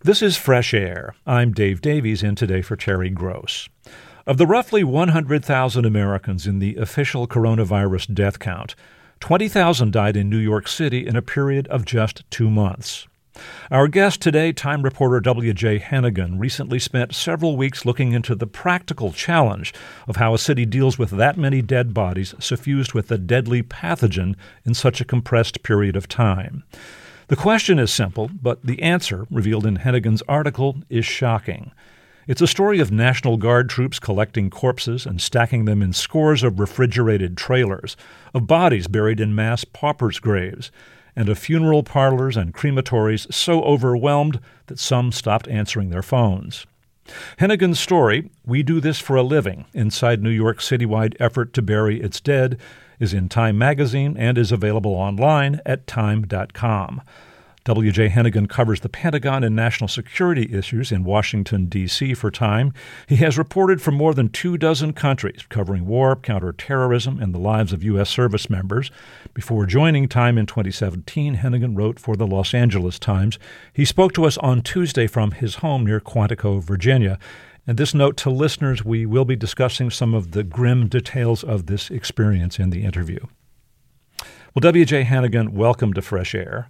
This is Fresh Air. I'm Dave Davies, in today for Terry Gross. Of the roughly 100,000 Americans in the official coronavirus death count, 20,000 died in New York City in a period of just 2 months. Our guest today, Time reporter W.J. Hennigan, recently spent several weeks looking into the practical challenge of how a city deals with that many dead bodies suffused with a deadly pathogen in such a compressed period of time. The question is simple, but the answer, revealed in Hennigan's article, is shocking. It's a story of National Guard troops collecting corpses and stacking them in scores of refrigerated trailers, of bodies buried in mass paupers' graves, and of funeral parlors and crematories so overwhelmed that some stopped answering their phones. Hennigan's story, We Do This for a Living, inside New York's citywide effort to bury its dead, is in Time magazine and is available online at time.com. W.J. Hennigan covers the Pentagon and national security issues in Washington, D.C. for Time. He has reported from more than 24 countries, covering war, counterterrorism, and the lives of U.S. service members. Before joining Time in 2017, Hennigan wrote for the Los Angeles Times. He spoke to us on Tuesday from his home near Quantico, Virginia. And this note to listeners, we will be discussing some of the grim details of this experience in the interview. Well, W.J. Hennigan, welcome to Fresh Air.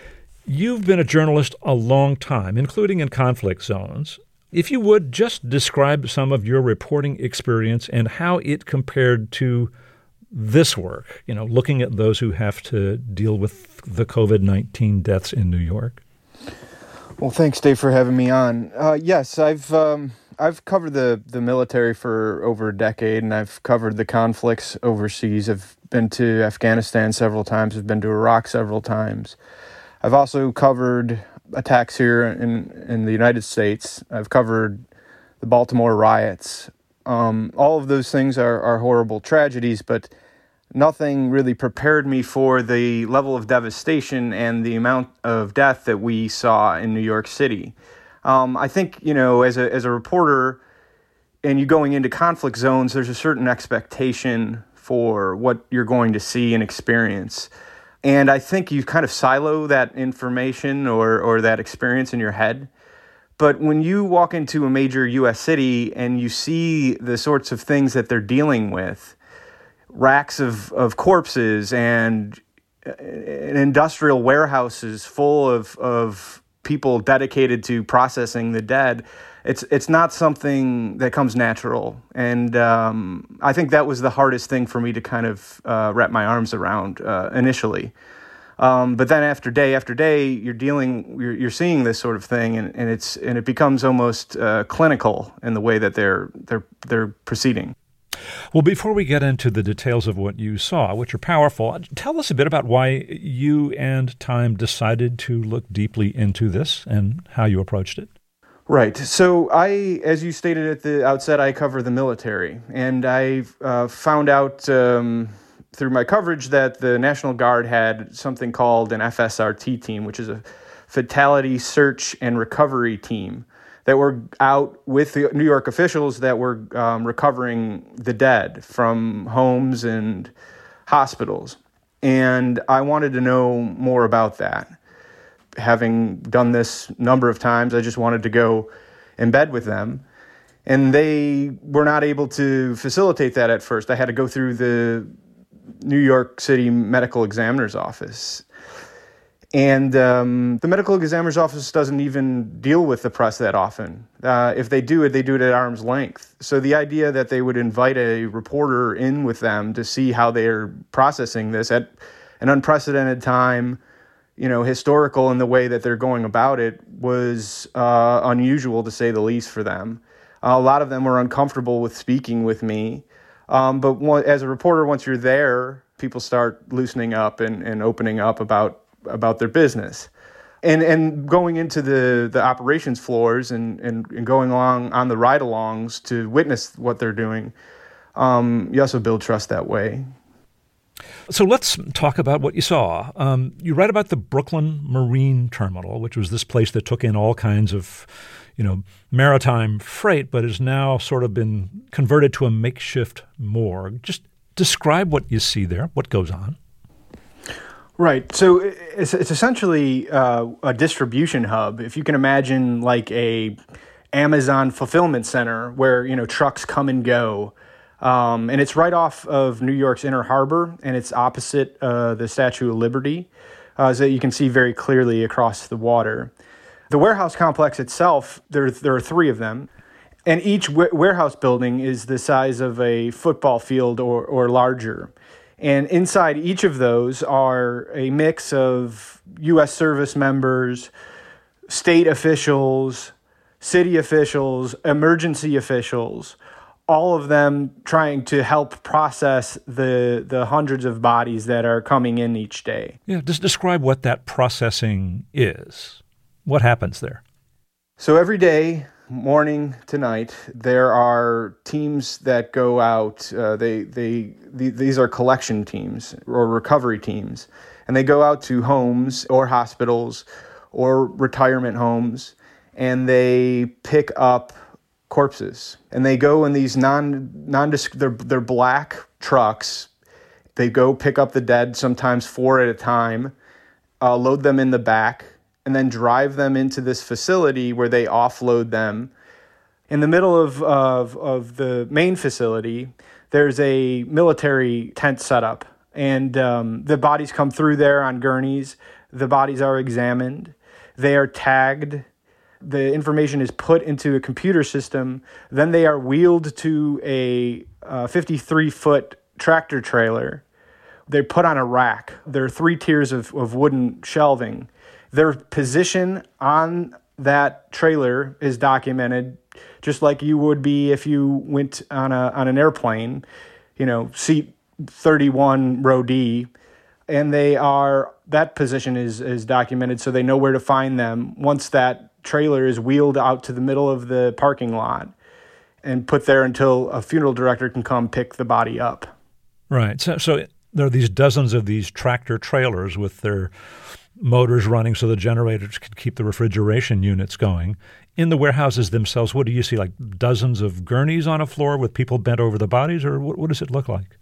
You've been a journalist a long time, including in conflict zones. If you would, just describe some of your reporting experience and how it compared to this work, looking at those who have to deal with the COVID-19 deaths in New York. Well, thanks, Dave, for having me on. Yes, I've covered the military for over a decade, and I've covered the conflicts overseas. I've been to Afghanistan several times. I've been to Iraq several times. I've also covered attacks here in the United States. I've covered the Baltimore riots. All of those things are horrible tragedies, but nothing really prepared me for the level of devastation and the amount of death that we saw in New York City. I think, as a reporter, and you going into conflict zones, there's a certain expectation for what you're going to see and experience. And I think you kind of silo that information or that experience in your head. But when you walk into a major U.S. city and you see the sorts of things that they're dealing with, racks of corpses and industrial warehouses full of people dedicated to processing the dead, it's not something that comes natural. And I think that was the hardest thing for me to kind of wrap my arms around initially. But then after day, you're seeing this sort of thing, and it becomes almost clinical in the way that they're proceeding. Well, before we get into the details of what you saw, which are powerful, tell us a bit about why you and Time decided to look deeply into this and how you approached it. Right. So as you stated at the outset, I cover the military, and I found out through my coverage that the National Guard had something called an FSRT team, which is a Fatality Search and Recovery Team, that were out with the New York officials that were recovering the dead from homes and hospitals. And I wanted to know more about that. Having done this number of times, I just wanted to go in bed with them. And they were not able to facilitate that at first. I had to go through the New York City Medical Examiner's Office. And the medical examiner's office doesn't even deal with the press that often. If they do it at arm's length. So the idea that they would invite a reporter in with them to see how they're processing this at an unprecedented time, historical in the way that they're going about it, was unusual to say the least for them. A lot of them were uncomfortable with speaking with me. But as a reporter, once you're there, people start loosening up and opening up about their business. And going into the operations floors and going along on the ride-alongs to witness what they're doing, you also build trust that way. So let's talk about what you saw. You write about the Brooklyn Marine Terminal, which was this place that took in all kinds of, maritime freight, but has now sort of been converted to a makeshift morgue. Just describe what you see there, what goes on. Right. So it's essentially a distribution hub. If you can imagine like a Amazon fulfillment center where, trucks come and go. And it's right off of New York's Inner Harbor, and it's opposite the Statue of Liberty, so that you can see very clearly across the water. The warehouse complex itself, there are three of them, and each warehouse building is the size of a football field or larger. And inside each of those are a mix of U.S. service members, state officials, city officials, emergency officials, all of them trying to help process the hundreds of bodies that are coming in each day. Yeah, just describe what that processing is. What happens there? So every day, morning to night, there are teams that go out. These are collection teams or recovery teams, and they go out to homes or hospitals or retirement homes, and they pick up corpses. And they go in these they're black trucks. They go pick up the dead, sometimes 4 at a time, load them in the back, and then drive them into this facility where they offload them. In the middle of the main facility, there's a military tent set up, and the bodies come through there on gurneys. The bodies are examined. They are tagged. The information is put into a computer system. Then they are wheeled to a 53-foot tractor trailer. They're put on a rack. There are 3 tiers of wooden shelving. Their position on that trailer is documented, just like you would be if you went on an airplane, seat 31, row D. And that position is documented, so they know where to find them once that trailer is wheeled out to the middle of the parking lot and put there until a funeral director can come pick the body up. Right. So there are these dozens of these tractor trailers with their motors running so the generators can keep the refrigeration units going. In the warehouses themselves, what do you see, like dozens of gurneys on a floor with people bent over the bodies, or what does it look like?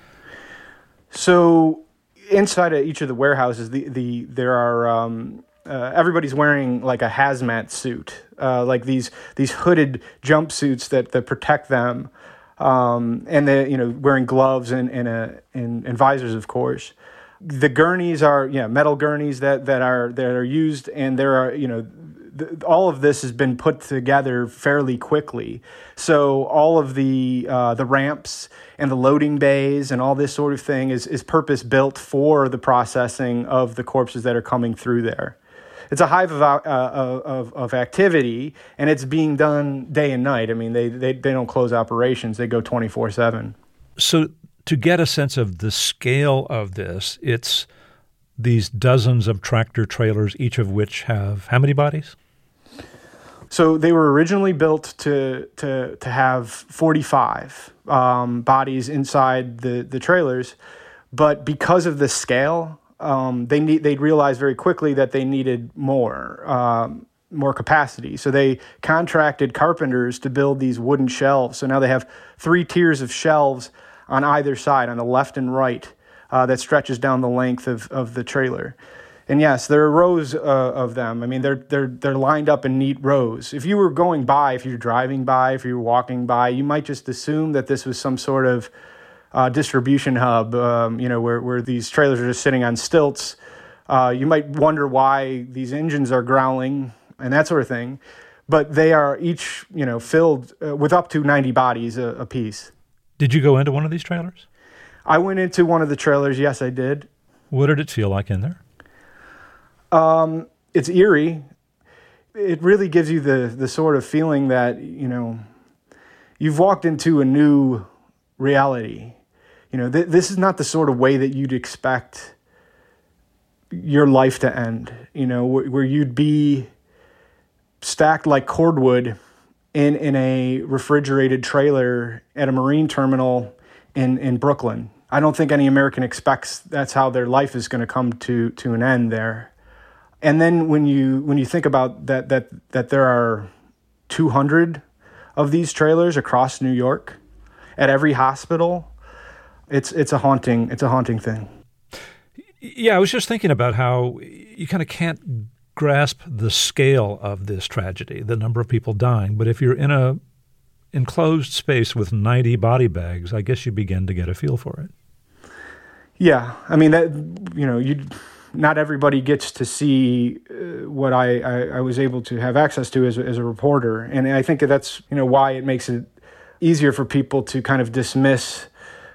So inside of each of the warehouses, there are everybody's wearing like a hazmat suit, like these hooded jumpsuits that protect them, and they wearing gloves and visors, of course. The gurneys are metal gurneys that are used, and there are all of this has been put together fairly quickly. So all of the ramps and the loading bays and all this sort of thing is purpose built for the processing of the corpses that are coming through there. It's a hive of activity, and it's being done day and night. I mean, they don't close operations; they go 24/7. So to get a sense of the scale of this, it's these dozens of tractor trailers, each of which have how many bodies? So they were originally built to have 45 bodies inside the trailers, but because of the scale, they realized very quickly that they needed more capacity. So they contracted carpenters to build these wooden shelves. So now they have 3 tiers of shelves on either side, on the left and right, that stretches down the length of the trailer. And yes, there are rows of them. I mean, they're lined up in neat rows. If you were going by, if you're driving by, if you're walking by, you might just assume that this was some sort of distribution hub, where these trailers are just sitting on stilts. You might wonder why these engines are growling and that sort of thing. But they are each, filled with up to 90 bodies a piece. Did you go into one of these trailers? I went into one of the trailers. Yes, I did. What did it feel like in there? It's eerie. It really gives you the sort of feeling that, you've walked into a new reality. This is not the sort of way that you'd expect your life to end, where you'd be stacked like cordwood in a refrigerated trailer at a marine terminal in Brooklyn. I don't think any American expects that's how their life is going to come to an end there. And then when you think about that there are 200 of these trailers across New York at every hospital, it's a haunting thing. Yeah, I was just thinking about how you kind of can't grasp the scale of this tragedy, the number of people dying. But if you're in a enclosed space with 90 body bags, I guess you begin to get a feel for it. Yeah, I mean, that, not everybody gets to see what I was able to have access to as a reporter. And I think that's, why it makes it easier for people to kind of dismiss,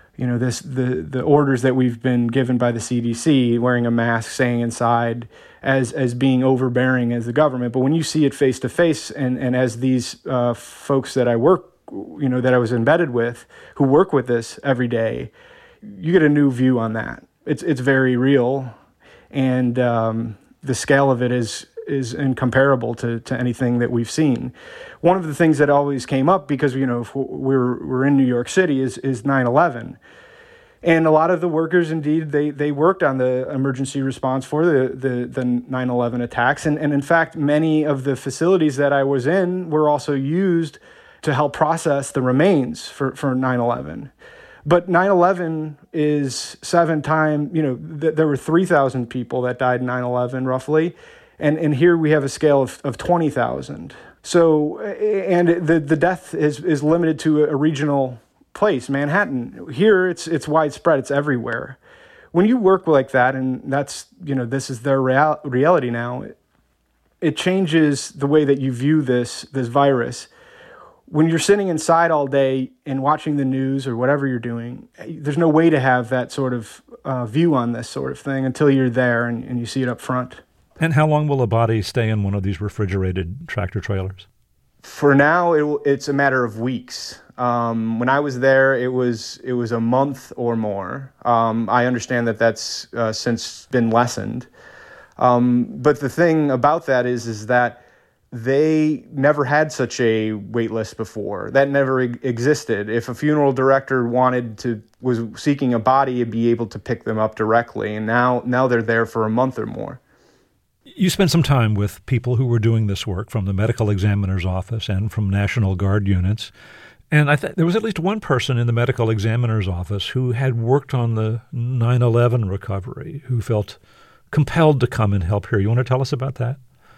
the orders that we've been given by the CDC, wearing a mask, staying inside, as being overbearing as the government. But when you see it face to face, and as these folks that I work, that I was embedded with, who work with this every day, you get a new view on that. It's very real, and the scale of it is incomparable to anything that we've seen. One of the things that always came up, because if we're in New York City, is 9/11, and a lot of the workers, indeed, they worked on the emergency response for the 9/11 attacks, and in fact, many of the facilities that I was in were also used to help process the remains for 9/11. But 9/11 is 7 times, there were 3,000 people that died in 9/11 roughly. And here we have a scale of 20,000. So, and the death is limited to a regional place, Manhattan. Here it's widespread, it's everywhere. When you work like that, and that's, this is their reality now, it changes the way that you view this virus. When you're sitting inside all day and watching the news or whatever you're doing, there's no way to have that sort of view on this sort of thing until you're there and you see it up front. And how long will a body stay in one of these refrigerated tractor trailers? For now, it's a matter of weeks. When I was there, it was a month or more. I understand that that's since been lessened. But the thing about that is that they never had such a wait list before. That never existed. If a funeral director was seeking a body, he'd be able to pick them up directly. And now they're there for a month or more. You spent some time with people who were doing this work from the medical examiner's office and from National Guard units. And there was at least one person in the medical examiner's office who had worked on the 9/11 recovery, who felt compelled to come and help here. You want to tell us about that?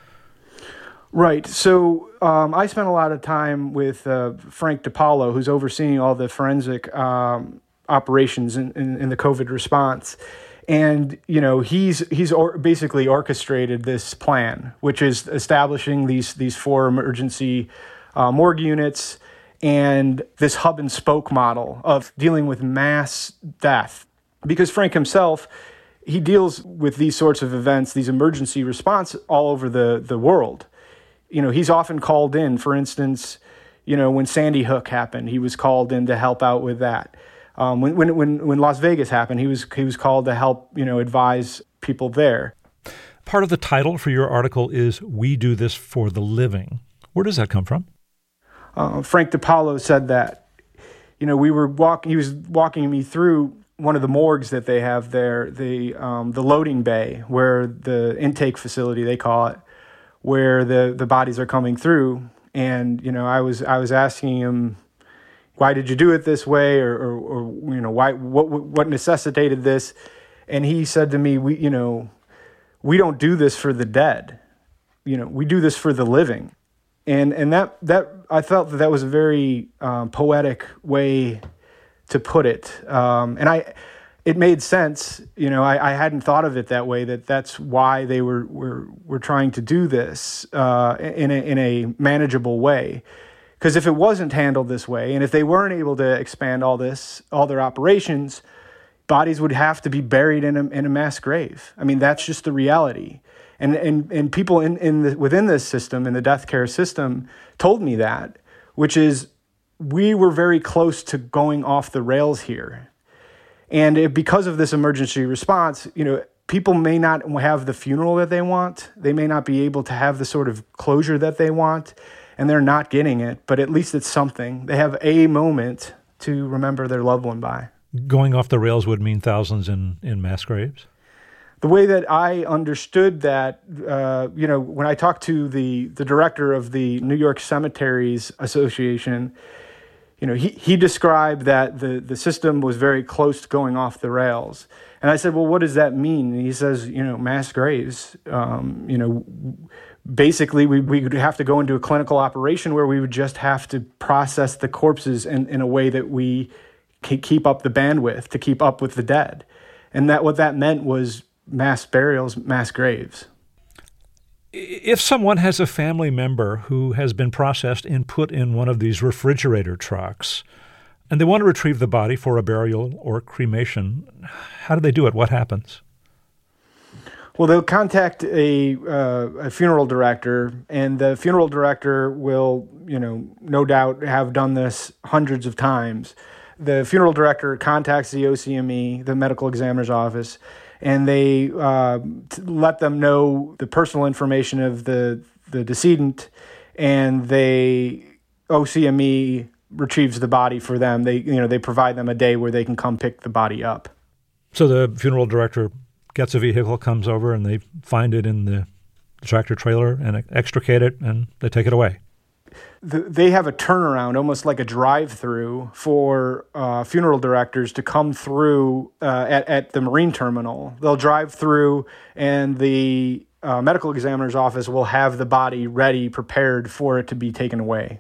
Right. So I spent a lot of time with Frank DiPaolo, who's overseeing all the forensic operations in the COVID response. And, he's basically orchestrated this plan, which is establishing these 4 emergency morgue units and this hub and spoke model of dealing with mass death. Because Frank himself, he deals with these sorts of events, these emergency response all over the world. He's often called in. For instance, when Sandy Hook happened, he was called in to help out with that. When Las Vegas happened, he was called to help, advise people there. Part of the title for your article is "We Do This for the Living." Where does that come from? Frank DiPaolo said that. He was walking me through one of the morgues that they have there, the loading bay, where the intake facility, they call it, where the bodies are coming through. And, I was asking him, why did you do it this way? Or why, what necessitated this? And he said to me, we don't do this for the dead. We do this for the living. And that I felt that was a very poetic way to put it. It made sense. I hadn't thought of it that way, that's why they were trying to do this in a manageable way. Because if it wasn't handled this way, and if they weren't able to expand all their operations, bodies would have to be buried in a mass grave. I mean, that's just the reality. And people within this system, in the death care system, told me that, which is we were very close to going off the rails here. And because of this emergency response, people may not have the funeral that they want. They may not be able to have the sort of closure that they want, and they're not getting it. But at least it's something. They have a moment to remember their loved one by. Going off the rails would mean thousands in mass graves? The way that I understood that, when I talked to the director of the New York Cemeteries Association, he described that the system was very close to going off the rails. And I said, well, what does that mean? And he says, mass graves. Basically, we would have to go into a clinical operation where we would just have to process the corpses in a way that we keep up the bandwidth to keep up with the dead. And what that meant was mass burials, mass graves. If someone has a family member who has been processed and put in one of these refrigerator trucks, and they want to retrieve the body for a burial or cremation, how do they do it? What happens? Well, they'll contact a funeral director, and the funeral director will, no doubt have done this hundreds of times. The funeral director contacts the OCME, the medical examiner's office, and they let them know the personal information of the decedent, and OCME retrieves the body for them. They provide them a day where they can come pick the body up. So the funeral director gets a vehicle, comes over, and they find it in the tractor trailer and extricate it, and they take it away. They have a turnaround, almost like a drive-through, for funeral directors to come through at the marine terminal. They'll drive through, and the medical examiner's office will have the body ready, prepared for it to be taken away.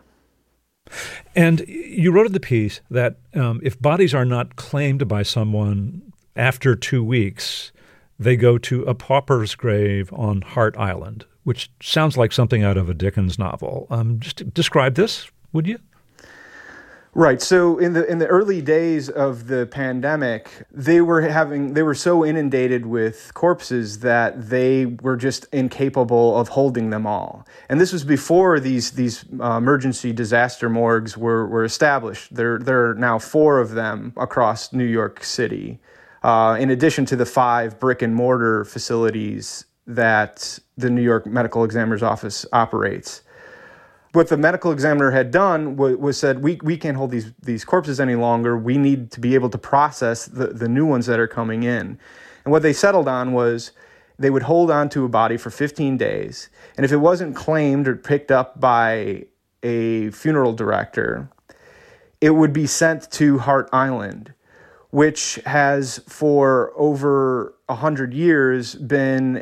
And you wrote in the piece that if bodies are not claimed by someone after 2 weeks, they go to a pauper's grave on Hart Island, which sounds like something out of a Dickens novel. Just describe this, would you? Right. So in the early days of the pandemic, they were so inundated with corpses that they were just incapable of holding them all. And this was before these emergency disaster morgues were established. There are now 4 of them across New York City, in addition to the 5 brick and mortar facilities that the New York Medical Examiner's Office operates. What the medical examiner had done was said, we can't hold these corpses any longer. We need to be able to process the new ones that are coming in. And what they settled on was they would hold on to a body for 15 days. And if it wasn't claimed or picked up by a funeral director, it would be sent to Hart Island, which has for over 100 years been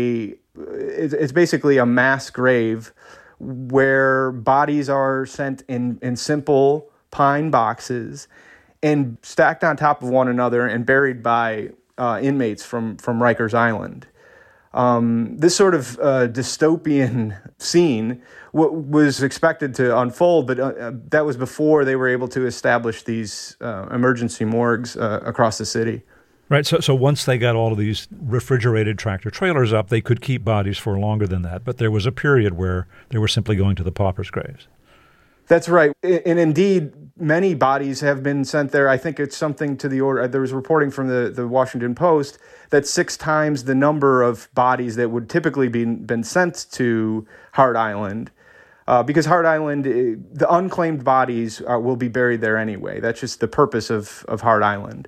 it's basically a mass grave where bodies are sent in simple pine boxes and stacked on top of one another and buried by inmates from Rikers Island. This sort of dystopian scene was expected to unfold, but that was before they were able to establish these emergency morgues across the city. Right. So once they got all of these refrigerated tractor trailers up, they could keep bodies for longer than that. But there was a period where they were simply going to the paupers' graves. That's right. And indeed, many bodies have been sent there. I think it's something to the order. There was reporting from the Washington Post that 6 times the number of bodies that would typically been sent to Hart Island. Because Hart Island, the unclaimed bodies will be buried there anyway. That's just the purpose of Hart Island.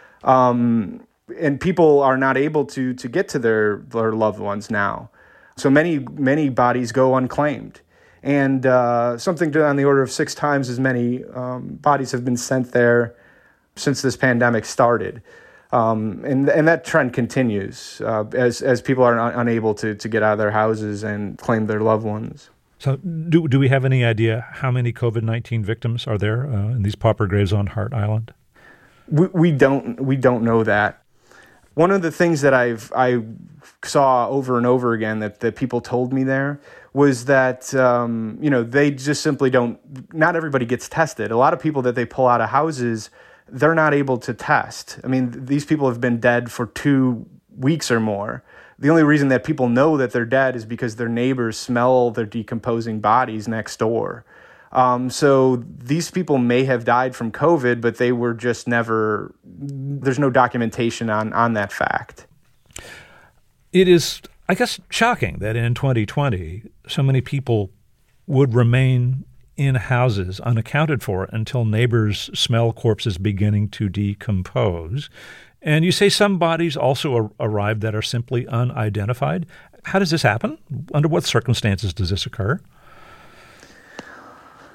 And people are not able to get to their loved ones now. So many bodies go unclaimed. And something on the order of 6 times as many bodies have been sent there since this pandemic started. And that trend continues as people are unable to get out of their houses and claim their loved ones. So do we have any idea how many COVID-19 victims are there in these pauper graves on Hart Island? We don't know that. One of the things that I saw over and over again that people told me there was that they just simply not everybody gets tested. A lot of people that they pull out of houses, they're not able to test. I mean, these people have been dead for 2 weeks or more. The only reason that people know that they're dead is because their neighbors smell their decomposing bodies next door. So these people may have died from COVID, but they were just there's no documentation on that fact. It is, I guess, shocking that in 2020, so many people would remain in houses unaccounted for until neighbors smell corpses beginning to decompose. And you say some bodies also arrived that are simply unidentified. How does this happen? Under what circumstances does this occur?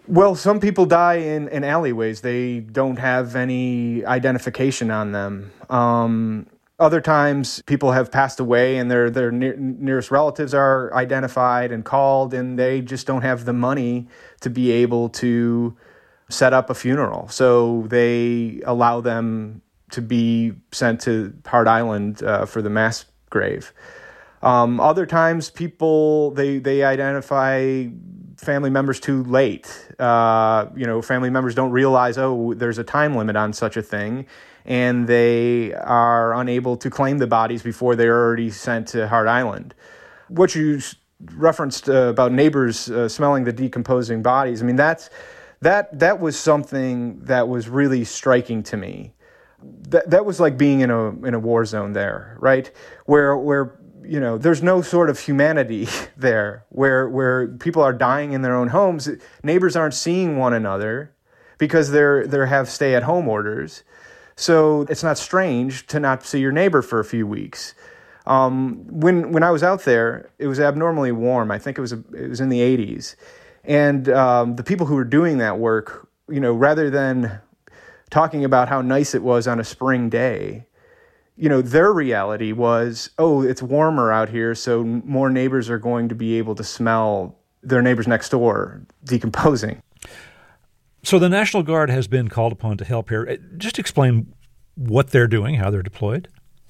Well, some people die in alleyways. They don't have any identification on them. Other times, people have passed away and their nearest relatives are identified and called, and they just don't have the money to be able to set up a funeral. So they allow them to be sent to Hart Island for the mass grave. Other times, people, they identify family members too late. Family members don't realize, there's a time limit on such a thing, and they are unable to claim the bodies before they're already sent to Hart Island. What you referenced about neighbors smelling the decomposing bodies, I mean, that was something that was really striking to me. That was like being in a war zone there, right? Where there's no sort of humanity there, where people are dying in their own homes. Neighbors aren't seeing one another because they have stay-at-home orders. So it's not strange to not see your neighbor for a few weeks. When I was out there, it was abnormally warm. I think it was in the 80s, and the people who were doing that work, rather than talking about how nice it was on a spring day, their reality was, it's warmer out here, so more neighbors are going to be able to smell their neighbors next door decomposing. So the National Guard has been called upon to help here. Just explain what they're doing, how they're deployed.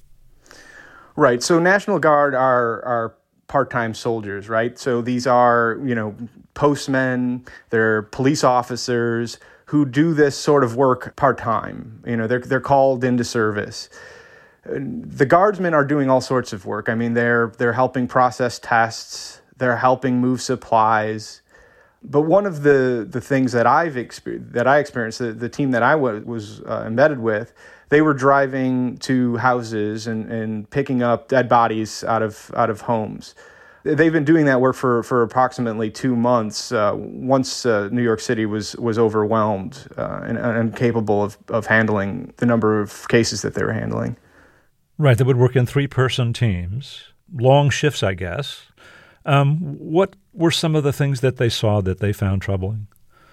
Right. So National Guard are part-time soldiers, right? So these are, postmen, they're police officers who do this sort of work part-time. They're called into service. The guardsmen are doing all sorts of work. I mean, they're helping process tests, they're helping move supplies. But one of the things that I experienced, the team that I was embedded with, they were driving to houses and picking up dead bodies out of homes. They've been doing that work for approximately 2 months. Once New York City was overwhelmed and incapable of handling the number of cases that they were handling. Right, they would work in 3-person teams, long shifts, I guess. What were some of the things that they saw that they found troubling?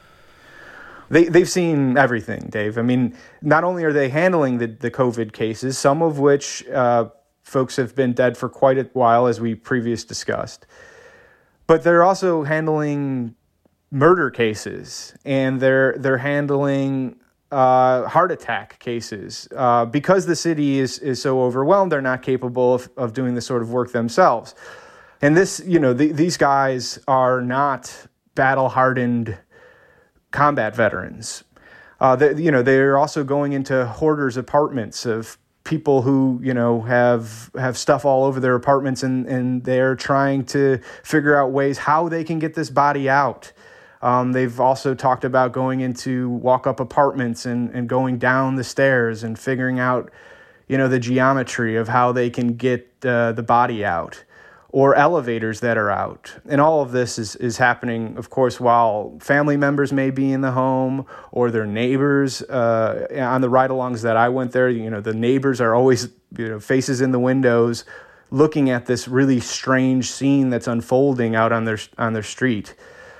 They've seen everything, Dave. I mean, not only are they handling the COVID cases, some of which folks have been dead for quite a while, as we previously discussed, but they're also handling murder cases, and they're handling heart attack cases. Because the city is so overwhelmed, they're not capable of doing this sort of work themselves. And this, these guys are not battle-hardened combat veterans. They're also going into hoarders' apartments of people who, have stuff all over their apartments, and they're trying to figure out ways how they can get this body out. They've also talked about going into walk-up apartments and going down the stairs and figuring out, the geometry of how they can get the body out, or elevators that are out. And all of this is happening, of course, while family members may be in the home or their neighbors. On the ride-alongs that I went there, the neighbors are always, faces in the windows looking at this really strange scene that's unfolding out on their street.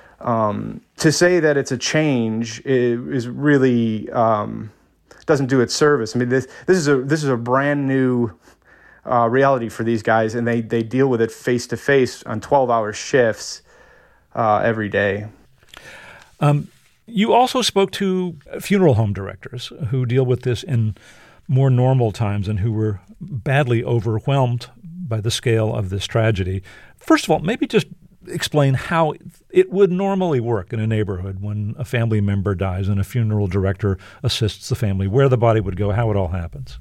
To say that it's a change is really doesn't do it service. I mean, this is a brand new reality for these guys, and they deal with it face to face on 12-hour shifts every day. You also spoke to funeral home directors who deal with this in more normal times and who were badly overwhelmed by the scale of this tragedy. First of all, maybe just explain how it would normally work in a neighborhood when a family member dies and a funeral director assists the family, where the body would go, how it all happens.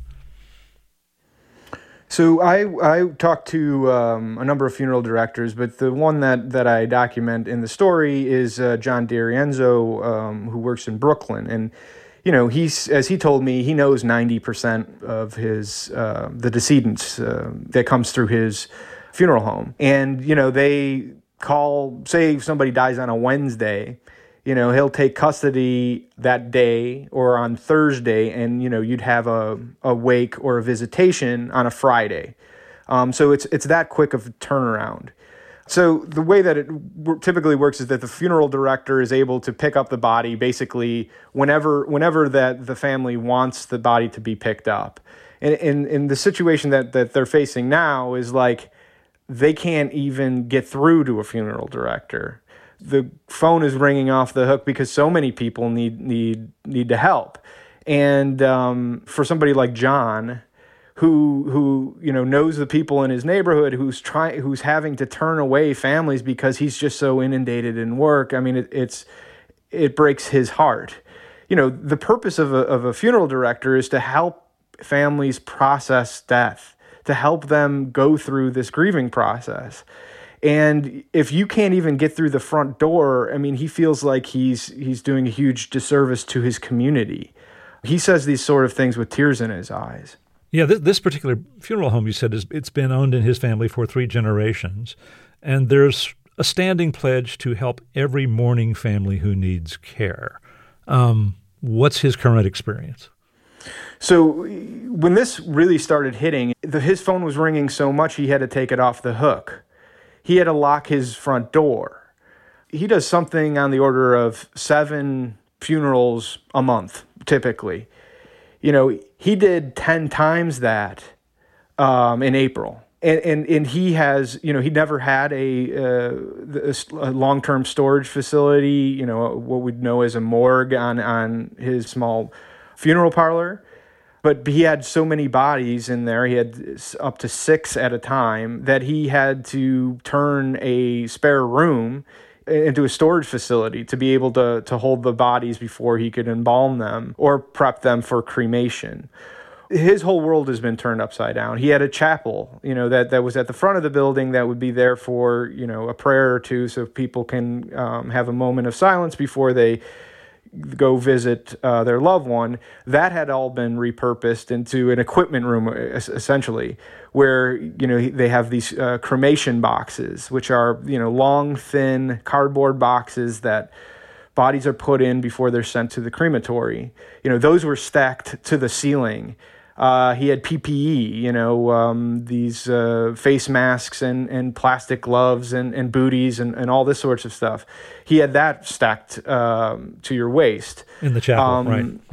So I talked to a number of funeral directors, but the one that I document in the story is John DiRienzo, who works in Brooklyn. And, as he told me, he knows 90% of his the decedents that comes through his funeral home. And, they call, say somebody dies on a Wednesday, he'll take custody that day or on Thursday, and, you'd have a wake or a visitation on a Friday. So it's that quick of a turnaround. So the way that it typically works is that the funeral director is able to pick up the body basically whenever that the family wants the body to be picked up. And in the situation that they're facing now is like they can't even get through to a funeral director. The phone is ringing off the hook because so many people need to help. And for somebody like John, who knows the people in his neighborhood, who's having to turn away families because he's just so inundated in work. I mean, it breaks his heart. The purpose of a funeral director is to help families process death, to help them go through this grieving process. And if you can't even get through the front door, I mean, he feels like he's doing a huge disservice to his community. He says these sort of things with tears in his eyes. Yeah, this particular funeral home, you said, it's been owned in his family for 3 generations, and there's a standing pledge to help every mourning family who needs care. What's his current experience? So when this really started hitting, his phone was ringing so much he had to take it off the hook. He had to lock his front door. He does something on the order of 7 funerals a month, typically. He did 10 times that in April. And he has, he never had a long-term storage facility, what we'd know as a morgue on his small funeral parlor. But he had so many bodies in there, he had up to 6 at a time, that he had to turn a spare room into a storage facility to be able to hold the bodies before he could embalm them or prep them for cremation. His whole world has been turned upside down. He had a chapel, that was at the front of the building that would be there for, a prayer or two so people can have a moment of silence before they go visit their loved one. That had all been repurposed into an equipment room, essentially, where they have these cremation boxes, which are long, thin cardboard boxes that bodies are put in before they're sent to the crematory. Those were stacked to the ceiling. He had PPE, these face masks and plastic gloves and booties and all this sorts of stuff. He had that stacked to your waist. In the chapel,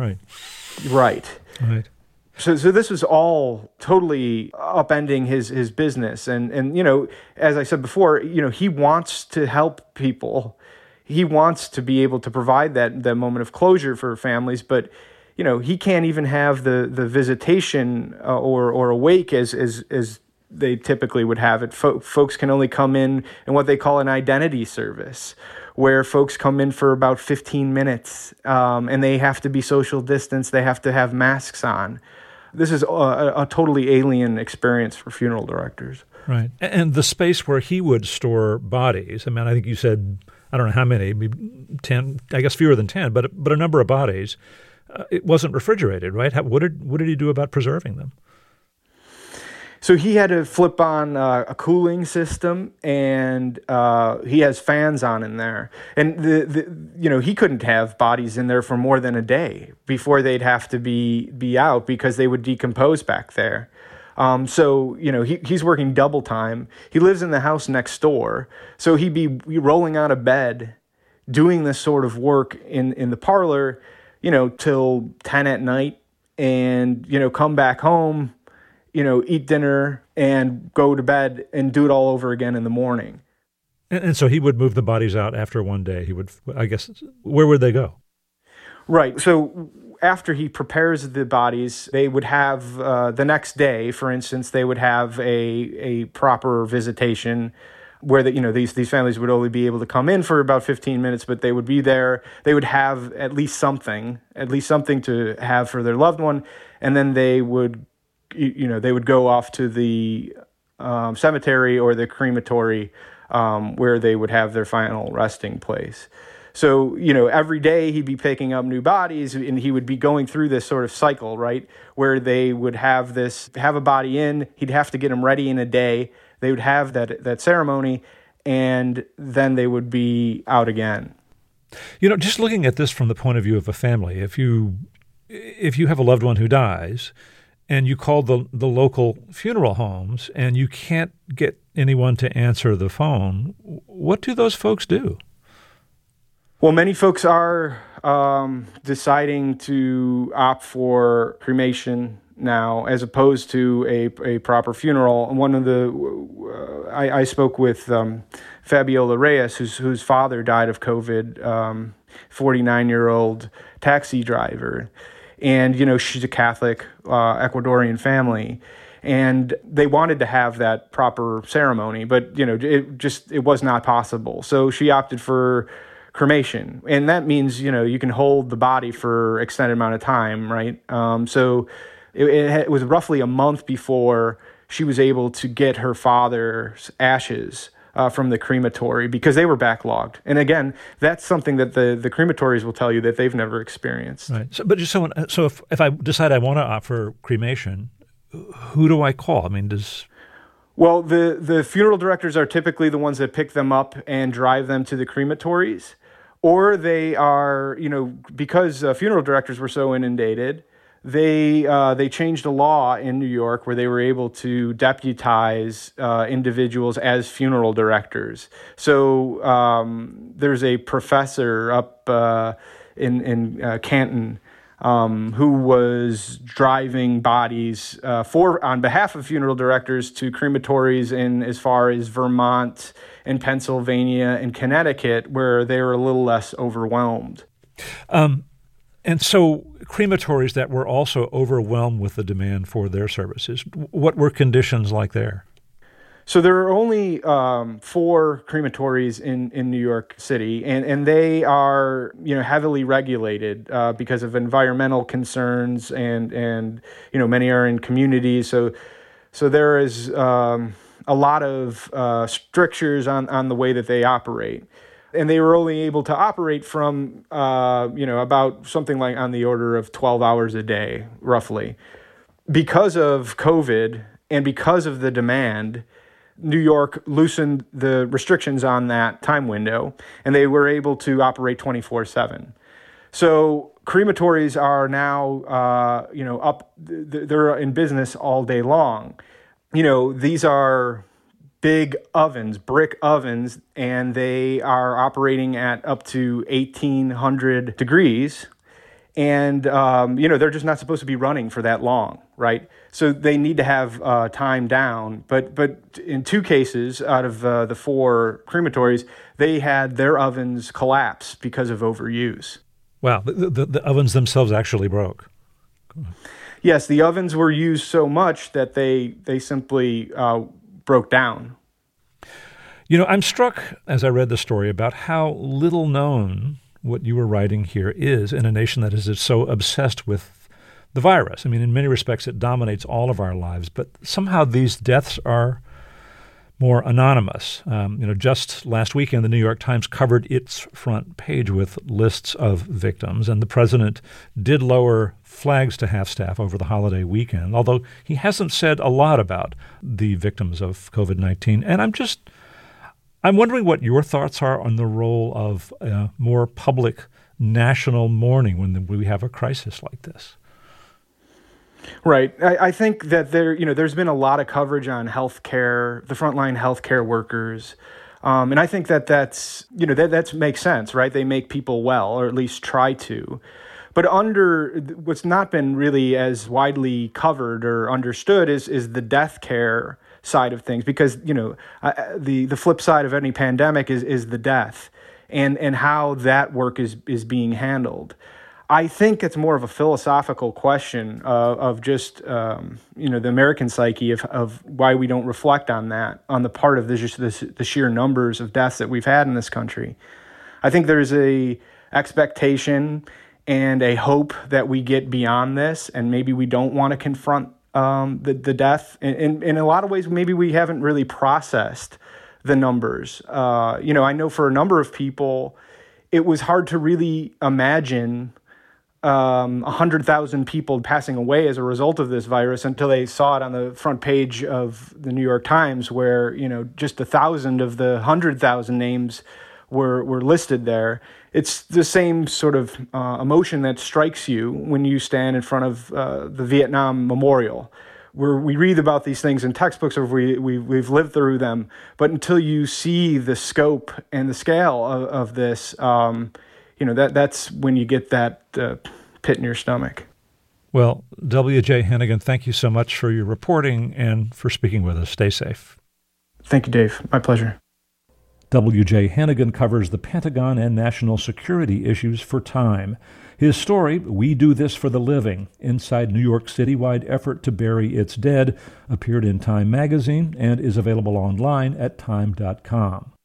right. So this was all totally upending his business. And as I said before, he wants to help people. He wants to be able to provide that moment of closure for families, but he can't even have the visitation or a wake as they typically would have it. Folks can only come in what they call an identity service, where folks come in for about 15 minutes, and they have to be social distance. They have to have masks on. This is a totally alien experience for funeral directors. Right. And the space where he would store bodies, I mean, I think you said, I don't know how many, maybe 10, I guess fewer than 10, but a number of bodies. It wasn't refrigerated, right? What did he do about preserving them? So he had to flip on a cooling system, and he has fans on in there. And he couldn't have bodies in there for more than a day before they'd have to be out because they would decompose back there. So he's working double time. He lives in the house next door, so he'd be rolling out of bed, doing this sort of work in the parlor, till 10 at night, and, come back home, eat dinner and go to bed and do it all over again in the morning. And so he would move the bodies out after one day. He would, I guess, where would they go? Right. So after he prepares the bodies, they would have the next day, for instance, they would have a proper visitation where these families would only be able to come in for about 15 minutes, but they would be there. They would have at least something to have for their loved one, and then they would go off to the cemetery or the crematory where they would have their final resting place. So, every day he'd be picking up new bodies, and he would be going through this sort of cycle, right, where they would have a body in, he'd have to get them ready in a day. They would have that ceremony, and then they would be out again. Just looking at this from the point of view of a family, if you have a loved one who dies, and you call the local funeral homes, and you can't get anyone to answer the phone. What do those folks do? Well, many folks are deciding to opt for cremation now, as opposed to a proper funeral. And one of the I spoke with Fabiola Reyes, whose father died of COVID, 49-year-old taxi driver, and she's a Catholic Ecuadorian family, and they wanted to have that proper ceremony, but it was not possible. So she opted for cremation, and that means you can hold the body for extended amount of time, right? So it was roughly a month before she was able to get her father's ashes from the crematory, because they were backlogged. And again, that's something that the crematories will tell you that they've never experienced. Right. So if I decide I want to opt for cremation, who do I call? I mean, Well, the funeral directors are typically the ones that pick them up and drive them to the crematories, or they are, because funeral directors were so inundated, they changed a law in New York where they were able to deputize individuals as funeral directors. So there's a professor up in Canton who was driving bodies on behalf of funeral directors to crematories in as far as Vermont and Pennsylvania and Connecticut, where they were a little less overwhelmed. And so crematories that were also overwhelmed with the demand for their services, what were conditions like there? So there are only 4 crematories in New York City, and they are heavily regulated because of environmental concerns, and many are in communities. So there is a lot of strictures on the way that they operate. And they were only able to operate from, about something like on the order of 12 hours a day, roughly. Because of COVID and because of the demand, New York loosened the restrictions on that time window, and they were able to operate 24/7. So crematories are now, they're in business all day long. These are big ovens, brick ovens, and they are operating at up to 1,800 degrees. And, they're just not supposed to be running for that long, right? So they need to have time down. But in 2 cases out of the 4 crematories, they had their ovens collapse because of overuse. Wow, the ovens themselves actually broke. Yes, the ovens were used so much that they simply broke down. I'm struck as I read the story about how little known what you were writing here is in a nation that is so obsessed with the virus. I mean, in many respects, it dominates all of our lives, but somehow these deaths are more anonymous. Just last weekend, the New York Times covered its front page with lists of victims, and the president did lower flags to half-staff over the holiday weekend, although he hasn't said a lot about the victims of COVID-19. And I'm wondering what your thoughts are on the role of more public national mourning when we have a crisis like this. Right. I think that there's been a lot of coverage on healthcare, the frontline healthcare workers. And I think that makes sense, right? They make people well, or at least try to. But what's not been really as widely covered or understood is the death care side of things, because the flip side of any pandemic is the death, and how that work is being handled. I think it's more of a philosophical question of just the American psyche of why we don't reflect on that on the part of the sheer numbers of deaths that we've had in this country. I think there's a expectation and a hope that we get beyond this, and maybe we don't want to confront the death. In a lot of ways, maybe we haven't really processed the numbers. I know for a number of people, it was hard to really imagine 100,000 people passing away as a result of this virus until they saw it on the front page of the New York Times, where just 1,000 of the 100,000 names were listed there. It's the same sort of emotion that strikes you when you stand in front of the Vietnam Memorial, where we read about these things in textbooks or we've lived through them, but until you see the scope and the scale of this, that's when you get that pit in your stomach. Well, W.J. Hennigan, thank you so much for your reporting and for speaking with us. Stay safe. Thank you, Dave. My pleasure. W.J. Hennigan covers the Pentagon and national security issues for Time. His story, We Do This for the Living, Inside New York's Citywide Effort to Bury Its Dead, appeared in Time magazine and is available online at time.com.